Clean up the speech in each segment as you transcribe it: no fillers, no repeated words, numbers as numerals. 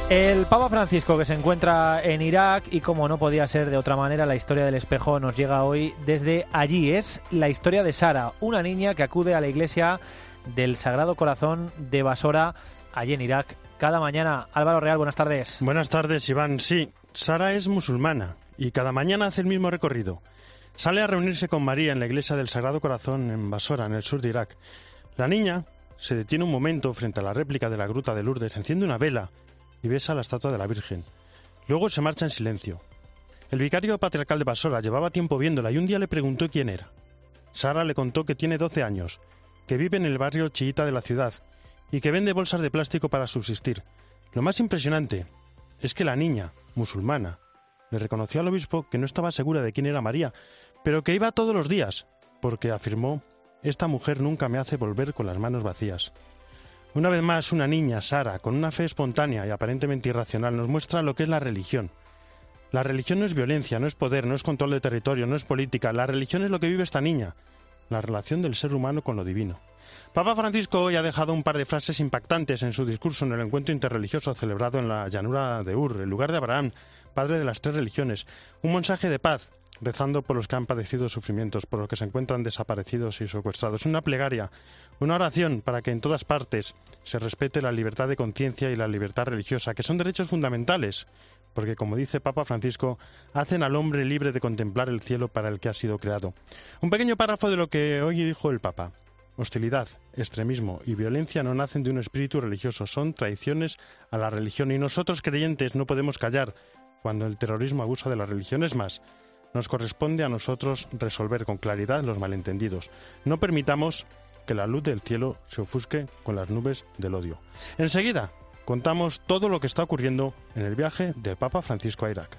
El Papa Francisco, que se encuentra en Irak, y como no podía ser de otra manera, la historia del espejo nos llega hoy desde allí. Es la historia de Sara, una niña que acude a la iglesia del Sagrado Corazón de Basora, allí en Irak, cada mañana. Álvaro Real, buenas tardes. Buenas tardes, Iván. Sí, Sara es musulmana y cada mañana hace el mismo recorrido. Sale a reunirse con María en la iglesia del Sagrado Corazón en Basora, en el sur de Irak. La niña se detiene un momento frente a la réplica de la gruta de Lourdes, enciende una vela y besa la estatua de la Virgen. Luego se marcha en silencio. El vicario patriarcal de Basora llevaba tiempo viéndola y un día le preguntó quién era. Sara le contó que tiene 12 años, que vive en el barrio chiita de la ciudad y que vende bolsas de plástico para subsistir. Lo más impresionante es que la niña, musulmana, le reconoció al obispo que no estaba segura de quién era María, pero que iba todos los días, porque afirmó: «Esta mujer nunca me hace volver con las manos vacías». Una vez más, una niña, Sara, con una fe espontánea y aparentemente irracional, nos muestra lo que es la religión. La religión no es violencia, no es poder, no es control de territorio, no es política. La religión es lo que vive esta niña, la relación del ser humano con lo divino. Papa Francisco hoy ha dejado un par de frases impactantes en su discurso en el encuentro interreligioso celebrado en la llanura de Ur, el lugar de Abraham, padre de las 3 religiones. Un mensaje de paz, rezando por los que han padecido sufrimientos, por los que se encuentran desaparecidos y secuestrados. Una plegaria, una oración para que en todas partes se respete la libertad de conciencia y la libertad religiosa, que son derechos fundamentales, porque, como dice Papa Francisco, hacen al hombre libre de contemplar el cielo para el que ha sido creado. Un pequeño párrafo de lo que hoy dijo el Papa. Hostilidad, extremismo y violencia no nacen de un espíritu religioso, son traiciones a la religión, y nosotros creyentes no podemos callar cuando el terrorismo abusa de la religión. Es más, nos corresponde a nosotros resolver con claridad los malentendidos. No permitamos que la luz del cielo se ofusque con las nubes del odio. Enseguida contamos todo lo que está ocurriendo en el viaje del Papa Francisco a Irak.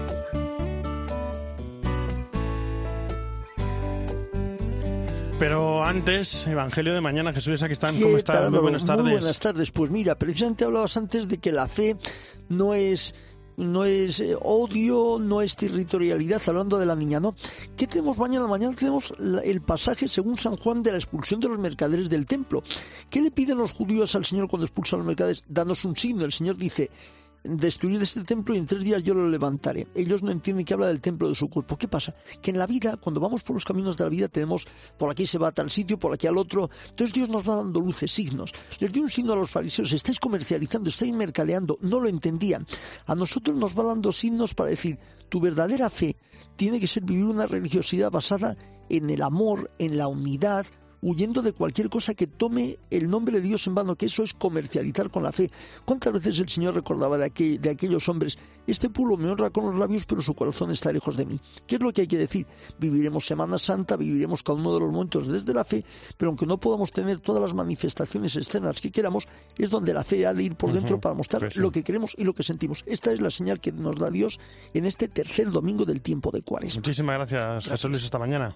Pero antes, Evangelio de mañana, Jesús Sacristán, ¿cómo estás? Muy buenas tardes. Muy buenas tardes. Pues mira, precisamente hablabas antes de que la fe no es odio, no es territorialidad, hablando de la niña, ¿no? ¿Qué tenemos mañana? Mañana tenemos el pasaje, según San Juan, de la expulsión de los mercaderes del templo. ¿Qué le piden los judíos al Señor cuando expulsan a los mercaderes? Danos un signo. El Señor dice: destruid este templo y en 3 días yo lo levantaré. Ellos no entienden que habla del templo de su cuerpo. ¿Qué pasa? Que en la vida, cuando vamos por los caminos de la vida, tenemos por aquí se va a tal sitio, por aquí al otro. Entonces Dios nos va dando luces, signos. Les dio un signo a los fariseos: estáis comercializando, estáis mercadeando. No lo entendían. A nosotros nos va dando signos para decir: tu verdadera fe tiene que ser vivir una religiosidad basada en el amor, en la unidad, huyendo de cualquier cosa que tome el nombre de Dios en vano, que eso es comercializar con la fe. ¿Cuántas veces el Señor recordaba de aquellos hombres: este pueblo me honra con los labios, pero su corazón está lejos de mí? ¿Qué es lo que hay que decir? Viviremos Semana Santa, viviremos cada uno de los momentos desde la fe, pero aunque no podamos tener todas las manifestaciones externas que queramos, es donde la fe ha de ir por dentro para mostrar pues sí, lo que queremos y lo que sentimos. Esta es la señal que nos da Dios en este tercer domingo del tiempo de Cuaresma. Muchísimas gracias, Jesús Luis, esta mañana.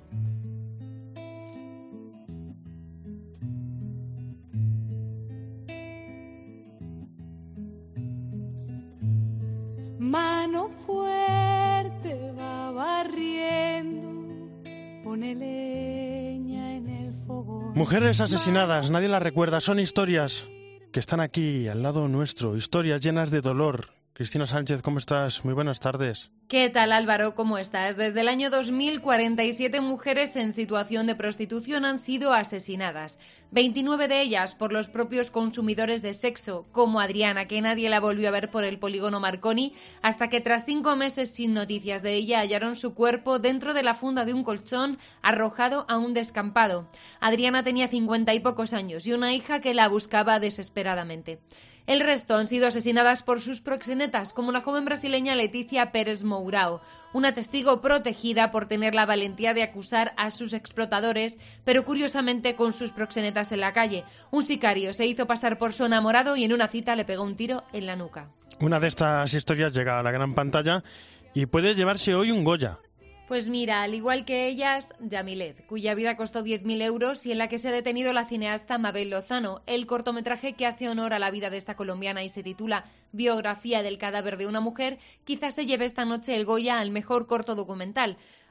Mano fuerte va barriendo, pone leña en el fogón. Mujeres asesinadas, nadie las recuerda, son historias que están aquí, al lado nuestro, historias llenas de dolor. Cristina Sánchez, ¿cómo estás? Muy buenas tardes. ¿Qué tal, Álvaro? ¿Cómo estás? Desde el año 2000, 47 mujeres en situación de prostitución han sido asesinadas. 29 de ellas por los propios consumidores de sexo, como Adriana, que nadie la volvió a ver por el polígono Marconi, hasta que tras 5 meses sin noticias de ella hallaron su cuerpo dentro de la funda de un colchón arrojado a un descampado. Adriana tenía 50 y pocos años y una hija que la buscaba desesperadamente. El resto han sido asesinadas por sus proxenetas, como la joven brasileña Leticia Pérez Mourão, una testigo protegida por tener la valentía de acusar a sus explotadores, pero curiosamente con sus proxenetas en la calle. Un sicario se hizo pasar por su enamorado y en una cita le pegó un tiro en la nuca. Una de estas historias llega a la gran pantalla y puede llevarse hoy un Goya. Pues mira, al igual que ellas, Yamilet, cuya vida costó 10.000 euros y en la que se ha detenido la cineasta Mabel Lozano. El cortometraje que hace honor a la vida de esta colombiana y se titula Biografía del cadáver de una mujer, quizás se lleve esta noche el Goya al mejor corto documental.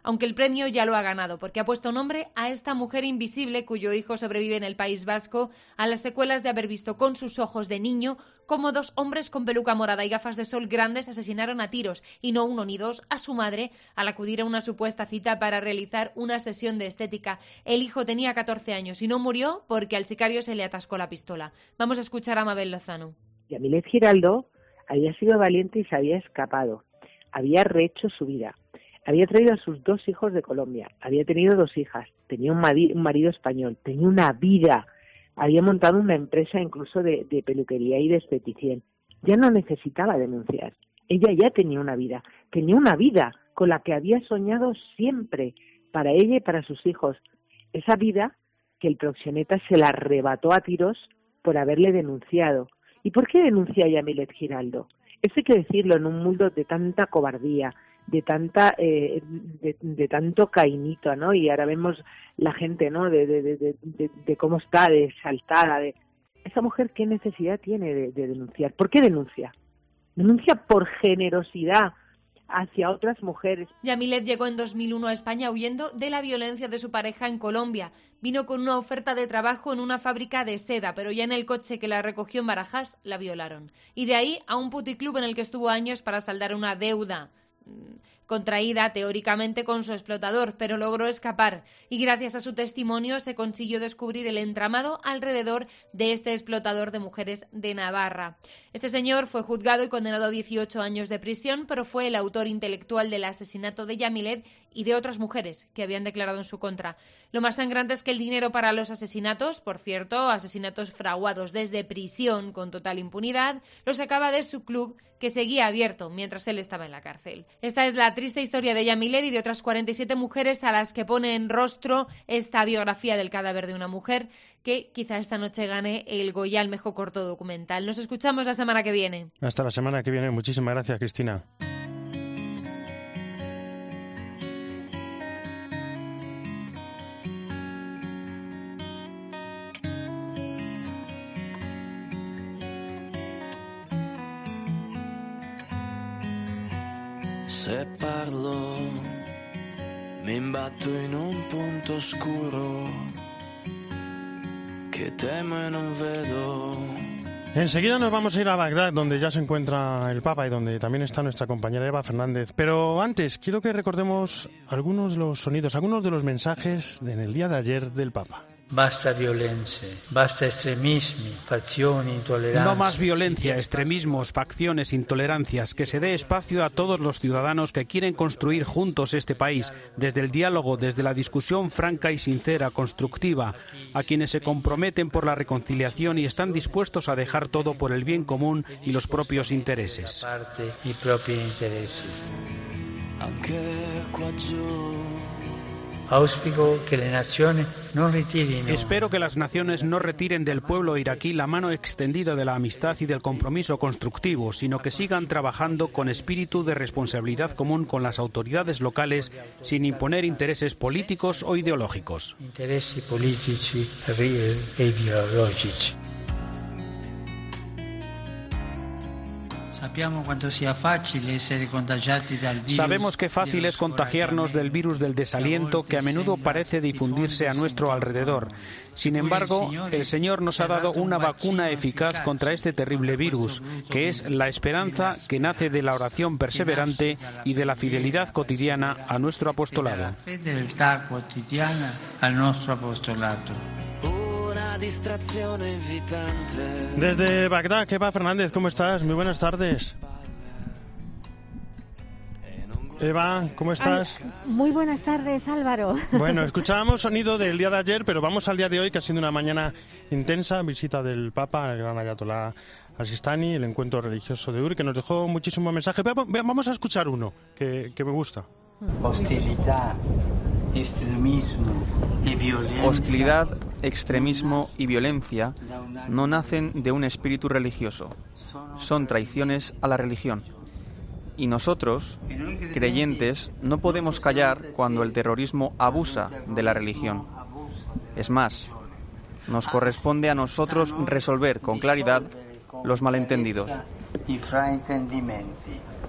aunque el premio ya lo ha ganado, porque ha puesto nombre a esta mujer invisible cuyo hijo sobrevive en el País Vasco a las secuelas de haber visto con sus ojos de niño cómo 2 hombres con peluca morada y gafas de sol grandes asesinaron a tiros, y no uno ni dos, a su madre al acudir a una supuesta cita para realizar una sesión de estética. El hijo tenía 14 años y no murió porque al sicario se le atascó la pistola. Vamos a escuchar a Mabel Lozano. Yamilet Giraldo había sido valiente y se había escapado, había rehecho su vida, había traído a sus 2 hijos de Colombia, había tenido 2 hijas, tenía un marido español, tenía una vida, había montado una empresa incluso de peluquería y de esteticien. Ya no necesitaba denunciar, ella ya tenía una vida con la que había soñado siempre, para ella y para sus hijos. Esa vida que el proxeneta se la arrebató a tiros por haberle denunciado. ¿Y por qué denuncia a Yamilet Giraldo? Eso hay que decirlo en un mundo de tanta cobardía, de tanto caínito, ¿no? Y ahora vemos la gente, ¿no? De cómo está, de exaltada. Esa mujer, ¿qué necesidad tiene de denunciar? ¿Por qué denuncia? Denuncia por generosidad hacia otras mujeres. Yamilet llegó en 2001 a España huyendo de la violencia de su pareja en Colombia. Vino con una oferta de trabajo en una fábrica de seda, pero ya en el coche que la recogió en Barajas la violaron. Y de ahí a un puticlub en el que estuvo años para saldar una deuda contraída teóricamente con su explotador, pero logró escapar y gracias a su testimonio se consiguió descubrir el entramado alrededor de este explotador de mujeres de Navarra. Este señor fue juzgado y condenado a 18 años de prisión, pero fue el autor intelectual del asesinato de Yamilet y de otras mujeres que habían declarado en su contra. Lo más sangrante es que el dinero para los asesinatos, por cierto, asesinatos fraguados desde prisión con total impunidad, lo sacaba de su club que seguía abierto mientras él estaba en la cárcel. Esta es la triste historia de Yamilet y de otras 47 mujeres a las que pone en rostro esta biografía del cadáver de una mujer que quizá esta noche gane el Goya al mejor corto documental. Nos escuchamos la semana que viene. Hasta la semana que viene. Muchísimas gracias, Cristina. Se parlo, mi imbatto in un punto oscuro que temo e non vedo. Enseguida nos vamos a ir a Bagdad, donde ya se encuentra el Papa y donde también está nuestra compañera Eva Fernández. Pero antes, quiero que recordemos algunos de los sonidos, algunos de los mensajes en el día de ayer del Papa. Basta violenze, basta extremismi, fazioni, intolerancia. No más violencia, extremismos, facciones, intolerancias. Que se dé espacio a todos los ciudadanos que quieren construir juntos este país, desde el diálogo, desde la discusión franca y sincera, constructiva, a quienes se comprometen por la reconciliación y están dispuestos a dejar todo por el bien común y los propios intereses. I propri interessi. Anche qua giù. Auspico que le nazioni non ritirino. Espero que las naciones no retiren del pueblo iraquí la mano extendida de la amistad y del compromiso constructivo, sino que sigan trabajando con espíritu de responsabilidad común con las autoridades locales, sin imponer intereses políticos o ideológicos. Interessi politici e ideologici. Sabemos que fácil es contagiarnos del virus del desaliento que a menudo parece difundirse a nuestro alrededor. Sin embargo, el Señor nos ha dado una vacuna eficaz contra este terrible virus, que es la esperanza que nace de la oración perseverante y de la fidelidad cotidiana a nuestro apostolado. Desde Bagdad, Eva Fernández, ¿cómo estás? Muy buenas tardes. Eva, ¿cómo estás? Ay, muy buenas tardes, Álvaro. Bueno, escuchábamos sonido del día de ayer, pero vamos al día de hoy, que ha sido una mañana intensa, visita del Papa, el gran Ayatolá al-Sistani, el encuentro religioso de Ur, que nos dejó muchísimos mensajes. Vamos a escuchar uno, que me gusta. Hostilidad, extremismo y violencia. Hostilidad, extremismo y violencia no nacen de un espíritu religioso, son traiciones a la religión. Y nosotros, creyentes, no podemos callar cuando el terrorismo abusa de la religión. Es más, nos corresponde a nosotros resolver con claridad los malentendidos.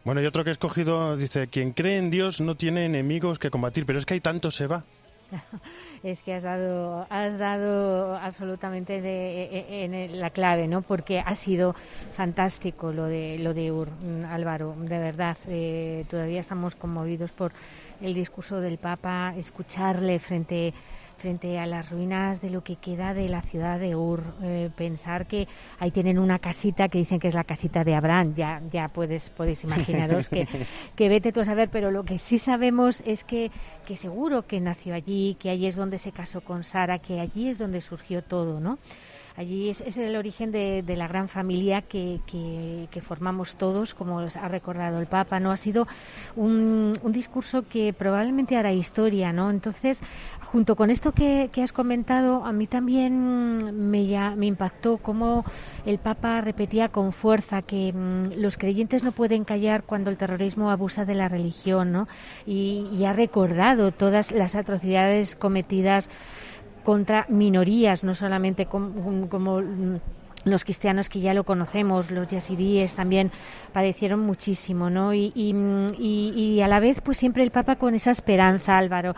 Bueno, y otro que he escogido dice, quien cree en Dios no tiene enemigos que combatir, pero es que hay tanto se va. Es que has dado absolutamente en la clave, ¿no? Porque ha sido fantástico lo de Ur, Álvaro, de verdad. Todavía estamos conmovidos por el discurso del Papa, escucharle frente a las ruinas de lo que queda de la ciudad de Ur, pensar que ahí tienen una casita que dicen que es la casita de Abraham, ya podéis imaginaros que vete tú a saber, pero lo que sí sabemos es que seguro que nació allí, que allí es donde se casó con Sara, que allí es donde surgió todo, ¿no? Allí es el origen de la gran familia que formamos todos, como ha recordado el Papa, ¿no? Ha sido un discurso que probablemente hará historia, ¿no? Entonces, junto con esto que has comentado, a mí también me impactó cómo el Papa repetía con fuerza que los creyentes no pueden callar cuando el terrorismo abusa de la religión, ¿no? Y ha recordado todas las atrocidades cometidas contra minorías, no solamente como los cristianos que ya lo conocemos, los yazidíes también padecieron muchísimo, ¿no? Y a la vez, pues siempre el Papa con esa esperanza, Álvaro.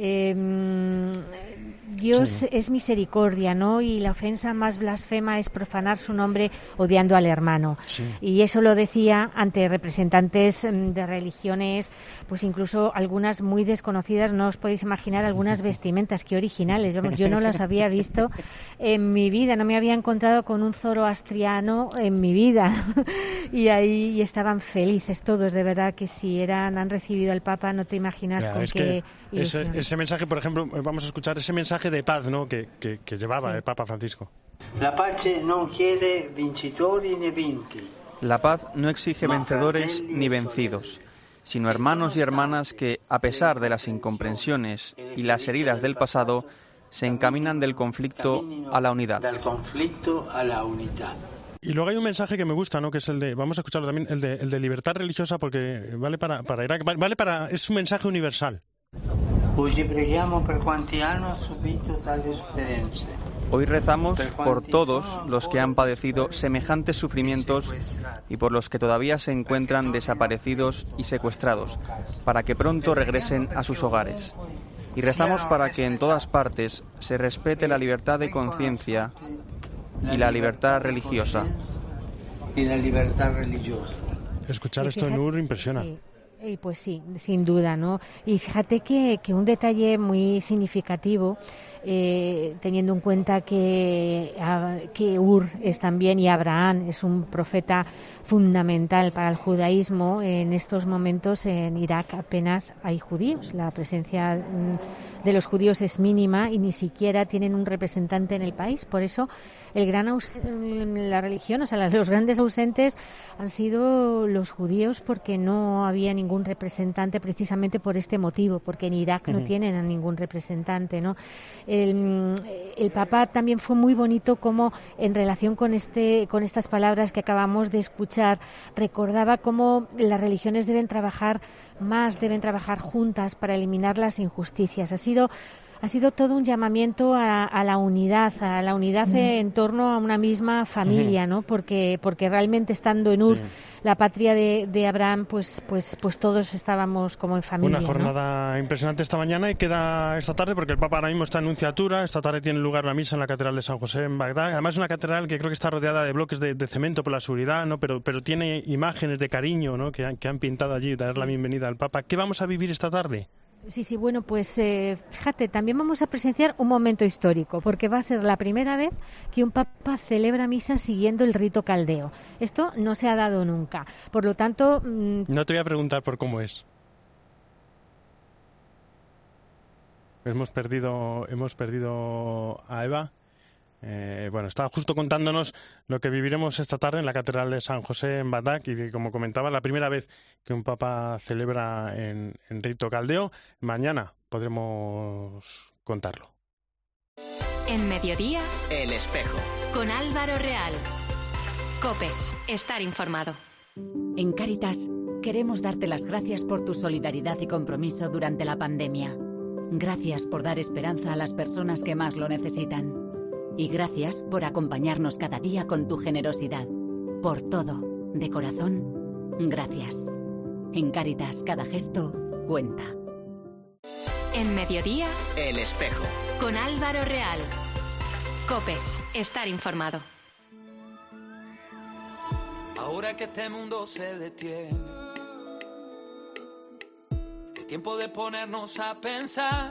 Dios es misericordia, ¿no? Y la ofensa más blasfema es profanar su nombre odiando al hermano. Sí. Y eso lo decía ante representantes de religiones, pues incluso algunas muy desconocidas. No os podéis imaginar algunas vestimentas, qué originales. Yo no las había visto en mi vida, no me había encontrado con un zoroastriano en mi vida. Y ahí estaban felices todos, de verdad que si han recibido al Papa, no te imaginas con qué ilusión. Ese mensaje, por ejemplo, vamos a escuchar ese mensaje de paz, ¿no? que llevaba el Papa Francisco. La pace non chiede vincitori né vinti. La paz no exige vencedores ni vencidos, sino hermanos y hermanas que, a pesar de las incomprensiones y las heridas del pasado, se encaminan del conflicto a la unidad. Y luego hay un mensaje que me gusta, ¿no? Que es el de, vamos a escucharlo también, el de libertad religiosa, porque vale para Irak, es un mensaje universal. Hoy rezamos por todos los que han padecido semejantes sufrimientos y por los que todavía se encuentran desaparecidos y secuestrados, para que pronto regresen a sus hogares. Y rezamos para que en todas partes se respete la libertad de conciencia y la libertad religiosa. Escuchar esto en Ur impresiona. Sí. Y pues sí, sin duda, ¿no? Y fíjate que un detalle muy significativo, teniendo en cuenta que Ur es también, y Abraham es un profeta fundamental para el judaísmo, en estos momentos en Irak apenas hay judíos. La presencia de los judíos es mínima y ni siquiera tienen un representante en el país. Por eso la religión, o sea, los grandes ausentes han sido los judíos, porque no había ningún representante, precisamente por este motivo, porque en Irak no tienen a ningún representante, ¿no? El Papa también fue muy bonito como, en relación con estas palabras que acabamos de escuchar, recordaba cómo las religiones deben trabajar juntas para eliminar las injusticias. Ha sido todo un llamamiento a la unidad en torno a una misma familia, ¿no? Porque realmente, estando en Ur, la patria de Abraham, pues todos estábamos como en familia. Una jornada, ¿no?, impresionante esta mañana, y queda esta tarde, porque el Papa ahora mismo está en Nunciatura. Esta tarde tiene lugar la misa en la Catedral de San José en Bagdad. Además, es una catedral que creo que está rodeada de bloques de cemento por la seguridad, ¿no? Pero tiene imágenes de cariño, ¿no?, que han pintado allí, dar la bienvenida al Papa. ¿Qué vamos a vivir esta tarde? Sí, bueno, pues fíjate, también vamos a presenciar un momento histórico, porque va a ser la primera vez que un papa celebra misa siguiendo el rito caldeo. Esto no se ha dado nunca. Por lo tanto... No te voy a preguntar por cómo es. Hemos perdido a Eva. Bueno, estaba justo contándonos lo que viviremos esta tarde en la Catedral de San José en Bagdad, y como comentaba, la primera vez que un papa celebra en rito caldeo. Mañana podremos contarlo. En Mediodía, El Espejo, con Álvaro Real. COPE, estar informado. En Cáritas queremos darte las gracias por tu solidaridad y compromiso durante la pandemia. Gracias por dar esperanza a las personas que más lo necesitan. Y gracias por acompañarnos cada día con tu generosidad. Por todo, de corazón, gracias. En Cáritas, cada gesto cuenta. En Mediodía, El Espejo. con Álvaro Real. COPE, estar informado. Ahora que este mundo se detiene, es tiempo de ponernos a pensar.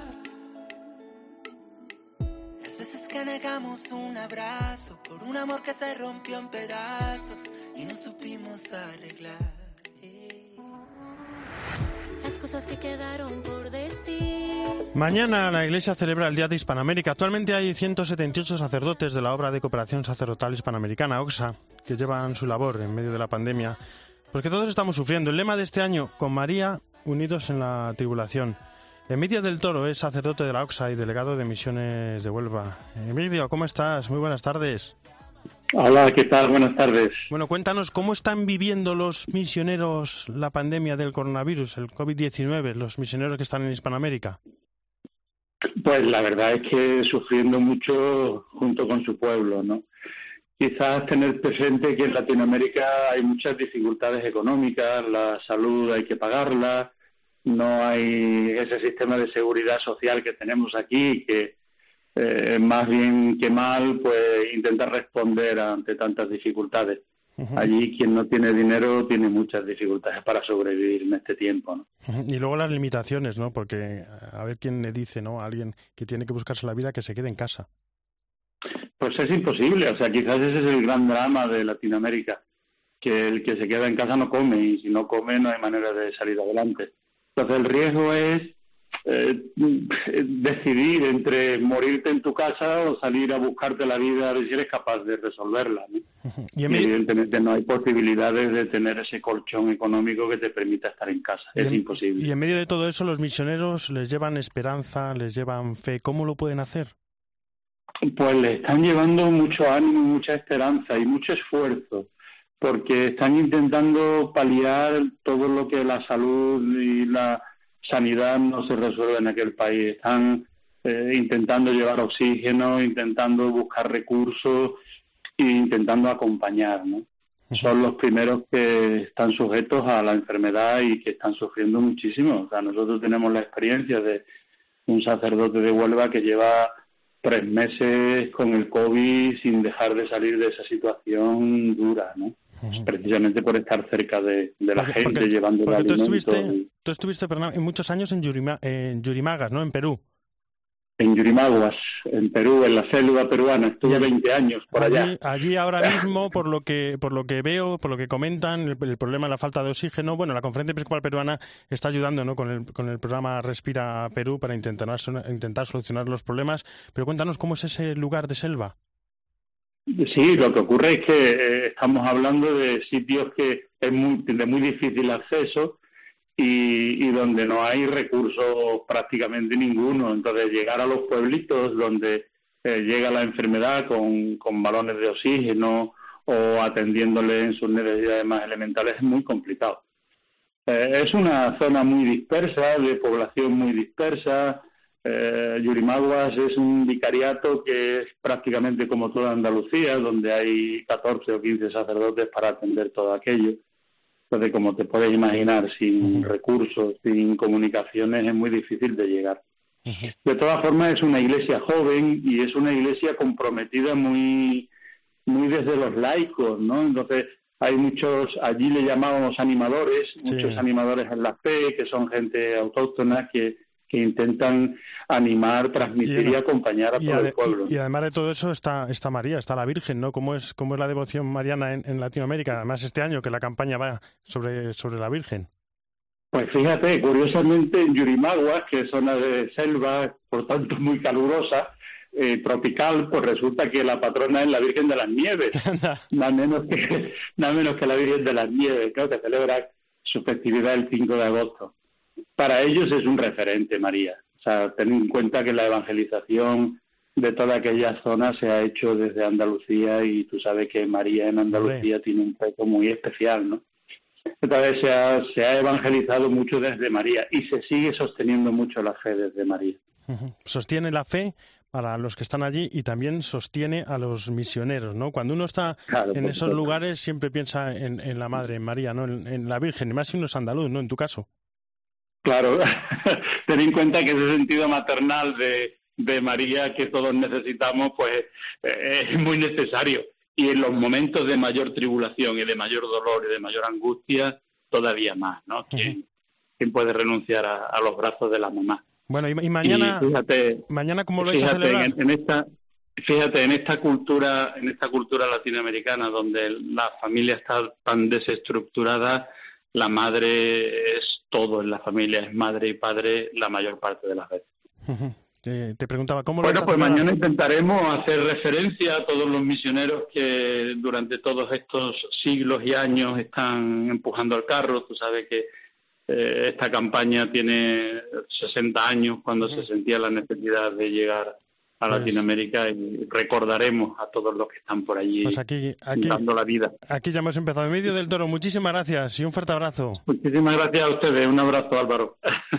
Las veces que negamos un abrazo por un amor que se rompió en pedazos y no supimos arreglar. Las cosas que quedaron por decir. Mañana la Iglesia celebra el Día de Hispanoamérica. Actualmente hay 178 sacerdotes de la obra de cooperación sacerdotal hispanoamericana, OXA, que llevan su labor en medio de la pandemia, porque todos estamos sufriendo. El lema de este año, con María, unidos en la tribulación. Emilio del Toro es sacerdote de la OXA y delegado de Misiones de Huelva. Emilio, ¿cómo estás? Muy buenas tardes. Hola, ¿qué tal? Buenas tardes. Bueno, cuéntanos, ¿cómo están viviendo los misioneros la pandemia del coronavirus, el COVID-19, los misioneros que están en Hispanoamérica? Pues la verdad es que sufriendo mucho junto con su pueblo, ¿no? Quizás tener presente que en Latinoamérica hay muchas dificultades económicas, la salud hay que pagarla, no hay ese sistema de seguridad social que tenemos aquí, que más bien que mal, pues intenta responder ante tantas dificultades. Uh-huh. Allí quien no tiene dinero tiene muchas dificultades para sobrevivir en este tiempo, ¿no? Uh-huh. Y luego las limitaciones, ¿no? Porque a ver quién le dice, ¿no? A alguien que tiene que buscarse la vida que se quede en casa. Pues es imposible, o sea, quizás ese es el gran drama de Latinoamérica, que el que se queda en casa no come, y si no come no hay manera de salir adelante. Entonces el riesgo es decidir entre morirte en tu casa o salir a buscarte la vida a ver si eres capaz de resolverla, ¿no? Uh-huh. Y evidentemente no hay posibilidades de tener ese colchón económico que te permita estar en casa, es imposible. Y en medio de todo eso los misioneros les llevan esperanza, les llevan fe. ¿Cómo lo pueden hacer? Pues le están llevando mucho ánimo, mucha esperanza y mucho esfuerzo, porque están intentando paliar todo lo que la salud y la sanidad no se resuelve en aquel país. Están intentando llevar oxígeno, intentando buscar recursos e intentando acompañar, ¿no? Uh-huh. Son los primeros que están sujetos a la enfermedad y que están sufriendo muchísimo. O sea, nosotros tenemos la experiencia de un sacerdote de Huelva que lleva 3 meses con el COVID sin dejar de salir de esa situación dura, ¿no? Uh-huh. Precisamente por estar cerca de la gente, llevando el alimento. Tú estuviste muchos años en Yurimaguas, ¿no? En Perú. En Yurimaguas, en Perú, en la selva peruana. Estuve 20 años por allá. Allí ahora mismo, por lo que veo, por lo que comentan, el problema de la falta de oxígeno. Bueno, la Conferencia Episcopal Peruana está ayudando, ¿no? con el programa Respira Perú para intentar solucionar los problemas. Pero cuéntanos, ¿cómo es ese lugar de selva? Sí, lo que ocurre es que estamos hablando de sitios que es de muy difícil acceso y donde no hay recursos prácticamente ninguno. Entonces, llegar a los pueblitos donde llega la enfermedad con balones de oxígeno o atendiéndole en sus necesidades más elementales es muy complicado. Es una zona muy dispersa, de población muy dispersa. Yurimaguas es un vicariato que es prácticamente como toda Andalucía, donde hay 14 o 15 sacerdotes para atender todo aquello. Entonces, como te puedes imaginar, sin recursos, sin comunicaciones, es muy difícil de llegar. De todas formas, es una iglesia joven y es una iglesia comprometida muy desde los laicos, ¿no? Entonces, hay muchos, allí le llamábamos animadores, muchos animadores en la fe, que son gente autóctona que intentan animar, transmitir y acompañar a todo el pueblo. Y además de todo eso está María, está la Virgen, ¿no? ¿Cómo es la devoción mariana en Latinoamérica? Además este año que la campaña va sobre la Virgen. Pues fíjate, curiosamente en Yurimaguas, que es zona de selva, por tanto muy calurosa, tropical, pues resulta que la patrona es la Virgen de las Nieves, nada menos que la Virgen de las Nieves, creo que celebra su festividad el 5 de agosto. Para ellos es un referente, María. O sea, ten en cuenta que la evangelización de toda aquella zona se ha hecho desde Andalucía y tú sabes que María en Andalucía tiene un peso muy especial, ¿no? Entonces se ha evangelizado mucho desde María y se sigue sosteniendo mucho la fe desde María. Uh-huh. Sostiene la fe para los que están allí y también sostiene a los misioneros, ¿no? Cuando uno está en esos lugares siempre piensa en la Madre, en María, ¿no? En la Virgen, y más si uno es andaluz, ¿no? En tu caso. Claro, ten en cuenta que ese sentido maternal de María que todos necesitamos, pues es muy necesario. Y en los momentos de mayor tribulación y de mayor dolor y de mayor angustia, todavía más, ¿no? ¿Quién puede renunciar a los brazos de la mamá? Bueno, y mañana, mañana ¿cómo lo vais a celebrar? En esta cultura latinoamericana donde la familia está tan desestructurada, la madre es todo en la familia, es madre y padre la mayor parte de las veces. Te preguntaba, ¿cómo lo vais a celebrar? Bueno, pues mañana intentaremos hacer referencia a todos los misioneros que durante todos estos siglos y años están empujando el carro. Tú sabes que esta campaña tiene 60 años cuando se sentía la necesidad de llegar a Latinoamérica, y recordaremos a todos los que están por allí, pues aquí dando la vida. Aquí ya hemos empezado. Emilio del Toro, muchísimas gracias y un fuerte abrazo. Muchísimas gracias a ustedes. Un abrazo, Álvaro.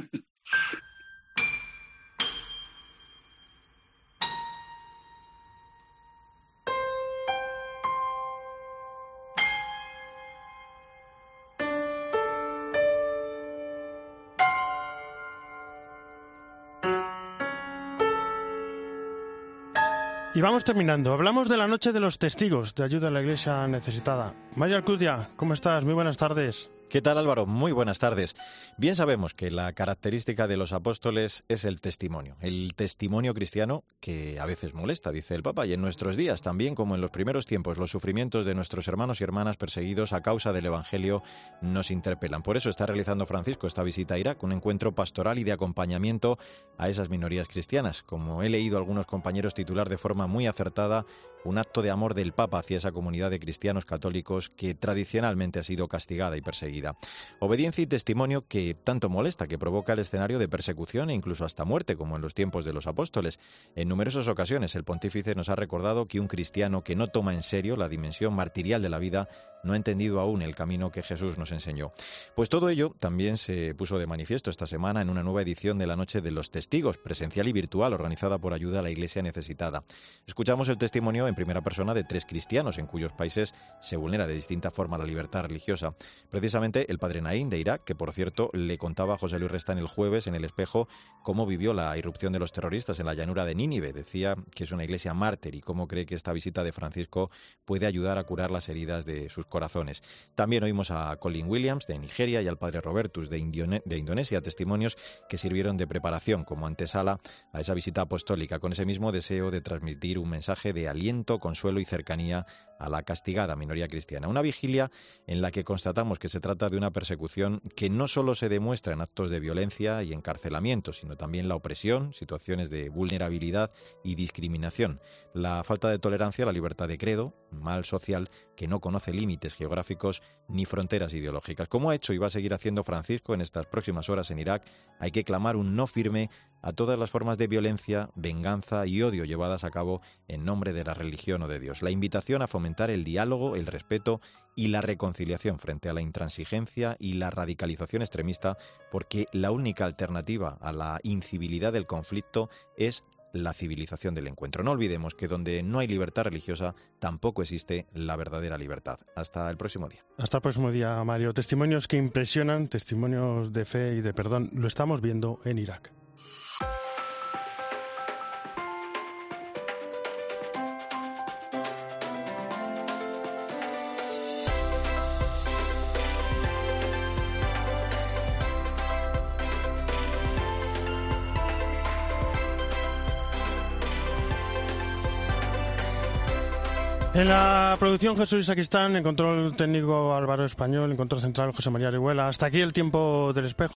Y vamos terminando. Hablamos de la Noche de los Testigos de Ayuda a la Iglesia Necesitada. Mario Alcudia, ¿cómo estás? Muy buenas tardes. ¿Qué tal, Álvaro? Muy buenas tardes. Bien sabemos que la característica de los apóstoles es el testimonio cristiano que a veces molesta, dice el Papa, y en nuestros días también, como en los primeros tiempos, los sufrimientos de nuestros hermanos y hermanas perseguidos a causa del Evangelio nos interpelan. Por eso está realizando Francisco esta visita a Irak, un encuentro pastoral y de acompañamiento a esas minorías cristianas. Como he leído a algunos compañeros titular de forma muy acertada, un acto de amor del Papa hacia esa comunidad de cristianos católicos que tradicionalmente ha sido castigada y perseguida. Obediencia y testimonio que tanto molesta, que provoca el escenario de persecución e incluso hasta muerte, como en los tiempos de los apóstoles. En numerosas ocasiones el pontífice nos ha recordado que un cristiano que no toma en serio la dimensión martirial de la vida no ha entendido aún el camino que Jesús nos enseñó. Pues todo ello también se puso de manifiesto esta semana en una nueva edición de la Noche de los Testigos, presencial y virtual, organizada por Ayuda a la Iglesia Necesitada. Escuchamos el testimonio en primera persona de 3 cristianos en cuyos países se vulnera de distinta forma la libertad religiosa. Precisamente el padre Naín de Irak, que por cierto le contaba a José Luis Restán el jueves en El Espejo cómo vivió la irrupción de los terroristas en la llanura de Nínive. Decía que es una iglesia mártir y cómo cree que esta visita de Francisco puede ayudar a curar las heridas de sus corazones. También oímos a Colin Williams de Nigeria y al padre Robertus de Indonesia, testimonios que sirvieron de preparación como antesala a esa visita apostólica, con ese mismo deseo de transmitir un mensaje de aliento, consuelo y cercanía a la castigada minoría cristiana. Una vigilia en la que constatamos que se trata de una persecución que no solo se demuestra en actos de violencia y encarcelamiento, sino también la opresión, situaciones de vulnerabilidad y discriminación, la falta de tolerancia a la libertad de credo, mal social que no conoce límites geográficos ni fronteras ideológicas. Como ha hecho y va a seguir haciendo Francisco en estas próximas horas en Irak, hay que clamar un no firme a todas las formas de violencia, venganza y odio llevadas a cabo en nombre de la religión o de Dios. La invitación a fomentar el diálogo, el respeto y la reconciliación frente a la intransigencia y la radicalización extremista, porque la única alternativa a la incivilidad del conflicto es la civilización del encuentro. No olvidemos que donde no hay libertad religiosa tampoco existe la verdadera libertad. Hasta el próximo día. Hasta el próximo día, Mario. Testimonios que impresionan, testimonios de fe y de perdón. Lo estamos viendo en Irak. En la producción Jesús Sacristán, en control técnico Álvaro Español, en control central José María Orihuela. Hasta aquí el tiempo del espejo.